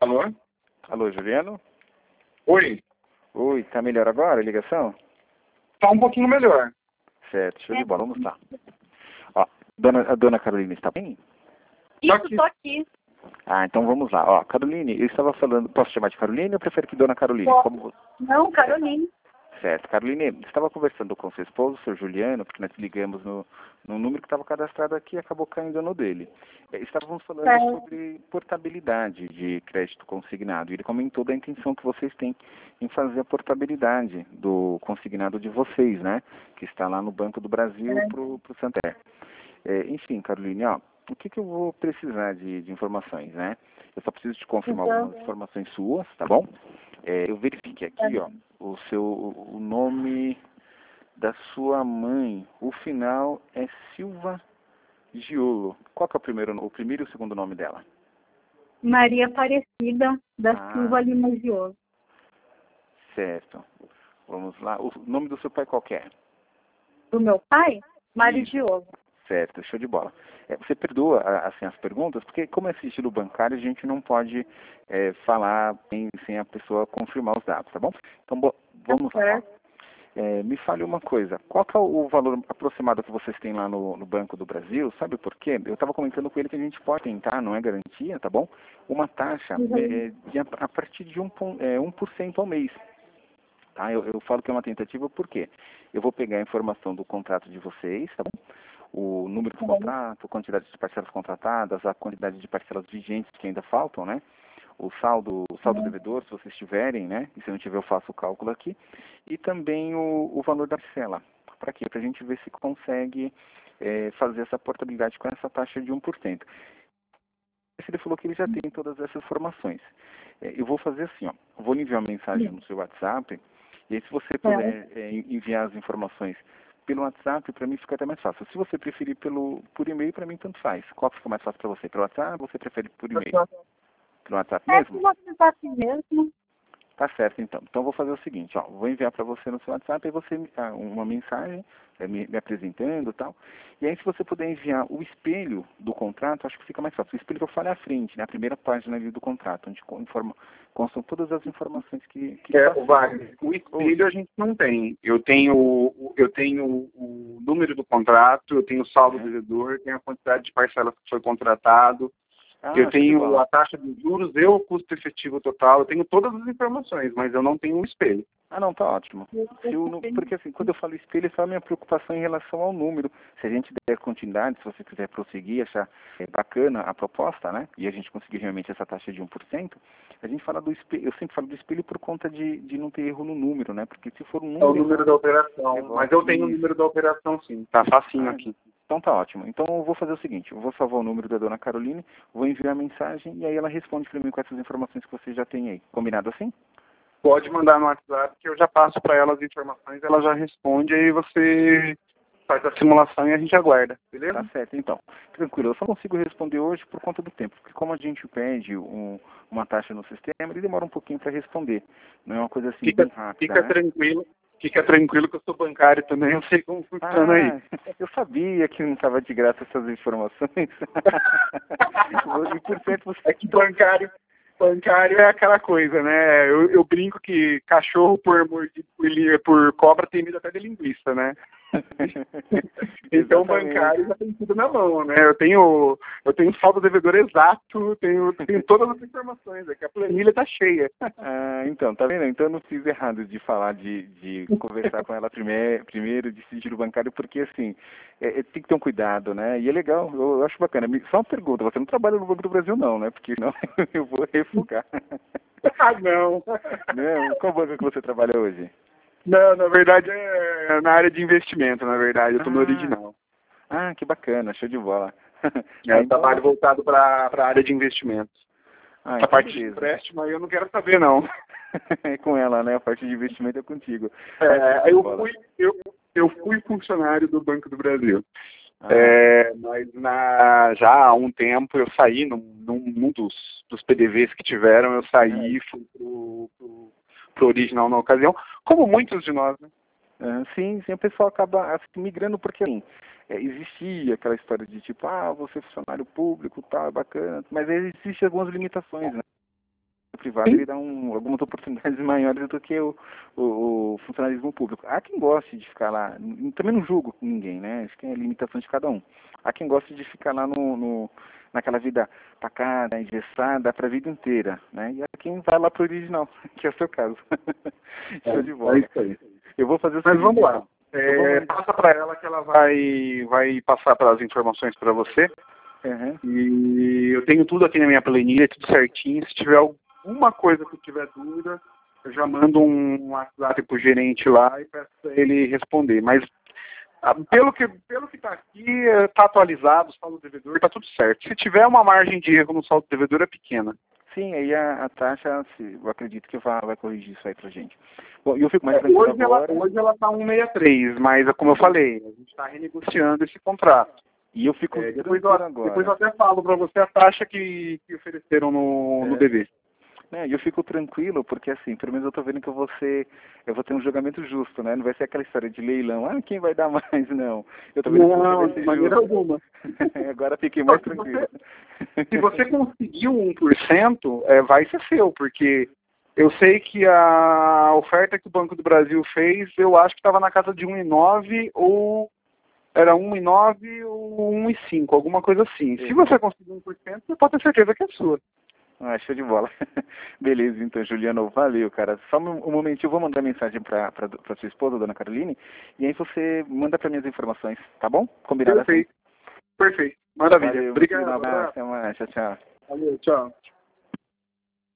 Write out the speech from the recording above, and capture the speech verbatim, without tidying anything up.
Alô? Alô, Juliano? Oi. Oi, tá melhor agora a ligação? Tá um pouquinho melhor. Certo, show de bola, vamos lá. Ó, dona, a dona Carolina está bem? Isso, tô aqui. Ah, então vamos lá. Ó, Caroline, eu estava falando, posso chamar de Caroline ou prefere que dona Caroline? Posso. Como... Não, Caroline. Certo, Caroline, estava conversando com seu esposo, seu Juliano, porque nós ligamos no, no número que estava cadastrado aqui e acabou caindo no dele. É, estávamos falando É. sobre portabilidade de crédito consignado. E ele comentou da intenção que vocês têm em fazer a portabilidade do consignado de vocês, né? Que está lá no Banco do Brasil É. para o Santander. É, enfim, Caroline, ó, o que, que eu vou precisar de, de informações, né? Eu só preciso te confirmar Então, algumas informações suas, tá bom? É, eu verifiquei aqui, ó, o seu, o nome da sua mãe. O final é Silva Giolo. Qual que é o primeiro, o primeiro e o segundo nome dela? Maria Aparecida da Ah. Silva Lima Gioso. Certo. Vamos lá. O nome do seu pai qual que é? Do meu pai, Mário Isso. Gioso. Certo, show de bola. É, você perdoa assim, as perguntas, porque como é estilo bancário, a gente não pode é, falar sem, sem a pessoa confirmar os dados, tá bom? Então, bo vamos lá. Ó. É, me fale uma coisa, qual que é o valor aproximado que vocês têm lá no, no Banco do Brasil? Sabe por quê? Eu estava comentando com ele que a gente pode tentar, não é garantia, tá bom? Uma taxa Uhum. é, de, a partir de um, é, um por cento ao mês. Tá? Eu, eu falo que é uma tentativa porque eu vou pegar a informação do contrato de vocês, tá bom? O número do contrato, a quantidade de parcelas contratadas, a quantidade de parcelas vigentes que ainda faltam, né? O saldo, o saldo devedor, se vocês tiverem, né? E se não tiver, eu faço o cálculo aqui. E também o, o valor da parcela. Para quê? Para a gente ver se consegue é, fazer essa portabilidade com essa taxa de um por cento. Ele falou que ele já tem todas essas informações. É, eu vou fazer assim, ó. Eu vou lhe enviar uma mensagem no seu WhatsApp. E aí, se você puder é, enviar as informações pelo WhatsApp, para mim fica até mais fácil. Se você preferir pelo, por e-mail, para mim tanto faz. Qual que fica mais fácil para você? Pelo WhatsApp ou você prefere por e-mail? Pelo WhatsApp É mesmo? pelo WhatsApp mesmo. Tá certo, então. Então, vou fazer o seguinte, ó. Vou enviar para você no seu WhatsApp, aí você ah, uma mensagem eh, me, me apresentando e tal. E aí, se você puder enviar o espelho do contrato, acho que fica mais fácil. O espelho que eu falei à frente, né? A primeira página ali do contrato, onde informa, constam todas as informações que... que É, passam. o Wagner, o espelho a gente não tem. Eu tenho, o- eu tenho o número do contrato, eu tenho o saldo Uhum. devedor, tenho a quantidade de parcelas que foi contratado, Ah, eu show de tenho bola. a taxa de juros e o custo efetivo total, eu tenho todas as informações, mas eu não tenho um espelho. Ah, não, tá ótimo. Se o, nu- porque assim, quando eu falo espelho, é só a minha preocupação em relação ao número. Se a gente der continuidade, se você quiser prosseguir, achar é, bacana a proposta, né? E a gente conseguir realmente essa taxa de um por cento, a gente fala do espelho, eu sempre falo do espelho por conta de, de não ter erro no número, né? Porque se for um número... É o número errado, da operação, negócio- mas eu tenho o Isso. número da operação sim, tá facinho Ah, aqui. então tá ótimo. Então eu vou fazer o seguinte, eu vou salvar o número da dona Caroline, vou enviar a mensagem e aí ela responde para mim com essas informações que você já tem aí. Combinado assim? Pode mandar no WhatsApp que eu já passo para ela as informações, ela já responde, aí você faz a simulação e a gente aguarda, beleza? Tá certo, então. Tranquilo, eu só consigo responder hoje por conta do tempo, porque como a gente pede um, uma taxa no sistema, ele demora um pouquinho para responder. Não é uma coisa assim Fica, bem rápida, fica né? tranquilo, fica tranquilo que eu sou bancário também, eu sei como funciona aí. Ah, eu sabia que não estava de graça essas informações. E por cento você... É que bancário, bancário é aquela coisa, né? Eu, eu brinco que cachorro por mordido por, li- por cobra tem medo até de linguiça, né? Então Exatamente. bancário já tem tudo na mão, né? Eu tenho, eu tenho saldo devedor exato, tenho, tenho todas as informações, é que a planilha tá cheia. Ah, então, tá vendo? Então eu não fiz errado de falar, de, de conversar com ela primeiro, primeiro de sigilo bancário, porque assim, é, é, tem que ter um cuidado, né? E é legal, eu, eu acho bacana. Me- Só uma pergunta, você não trabalha no Banco do Brasil não, né? Porque senão eu vou refugar. Ah, não. Não, qual banco que você trabalha hoje? Não, na verdade é na área de investimento, na verdade, eu tô no Ah. original. Ah, que bacana, show de bola. É, Ah, eu trabalho voltado para a área de investimentos. ah, A então parte de beleza. empréstimo aí eu não quero saber, não. É com ela, né? A parte de investimento é contigo. Ah, show É, de eu, bola. fui, eu, eu fui funcionário do Banco do Brasil. Ah, É, mas na, já há um tempo eu saí, num, num, num dos, dos P D Vs que tiveram, eu saí e fui pro, pro, pro original na ocasião, como muitos de nós, né? ah, sim, sim, o pessoal acaba assim, migrando porque assim, é, existia aquela história de tipo, ah, você é funcionário público, tá, bacana, mas aí existem algumas limitações, né? privado ele dá um, algumas oportunidades maiores do que o, o, o funcionalismo público. Há quem goste de ficar lá, também não julgo ninguém, né? Acho que é a limitação de cada um. Há quem goste de ficar lá no, no naquela vida pacata, engessada para a vida inteira, né? E há quem vai lá pro original, que é o seu caso. Show É, de bola. é isso aí. Eu vou fazer o Mas seguinte, vamos lá. então. É, vou... passa para ela que ela vai, vai passar para as informações para você. Uhum. E eu tenho tudo aqui na minha planilha, tudo certinho. Se tiver alguma coisa que tiver dúvida, eu já mando um WhatsApp pro gerente lá e peço para ele responder. Mas ah, pelo que pelo que está aqui, está atualizado, o saldo devedor, está tudo certo. Se tiver uma margem de erro no saldo devedor, é pequena. Sim, aí a, a taxa, se, eu acredito que vai, vai corrigir isso aí pra gente. Bom, e eu fico mais É, tranquilo hoje, ela, agora. hoje ela está um vírgula sessenta e três, mas como eu falei, a gente está renegociando esse contrato. E eu fico É, depois, tranquilo eu, agora. depois eu até falo para você a taxa que, que ofereceram no, É. no D V. Né, e eu fico tranquilo porque assim, pelo menos eu tô vendo que eu vou ser, eu vou ter um julgamento justo, né? Não vai ser aquela história de leilão, ah, quem vai dar mais, não. Eu tô vendo que Não, você vai de ser maneira justo. alguma. Agora fiquei mais Se você- tranquilo. Se você conseguiu um por cento, é, vai ser seu, porque eu sei que a oferta que o Banco do Brasil fez, eu acho que estava na casa de um vírgula nove ou era um vírgula nove ou um vírgula cinco, alguma coisa assim. Se você conseguir um por cento, você pode ter certeza que é sua. Ah, show de bola. Beleza, então, Juliano, valeu, cara. Só um, um momentinho, eu vou mandar mensagem pra, pra, pra sua esposa, dona Caroline, e aí você manda pra mim as informações, tá bom? Combinado assim? Perfeito. Perfeito. Maravilha. Valeu, Obrigado. um abraço, abraço. até mais, tchau, tchau. Valeu, tchau.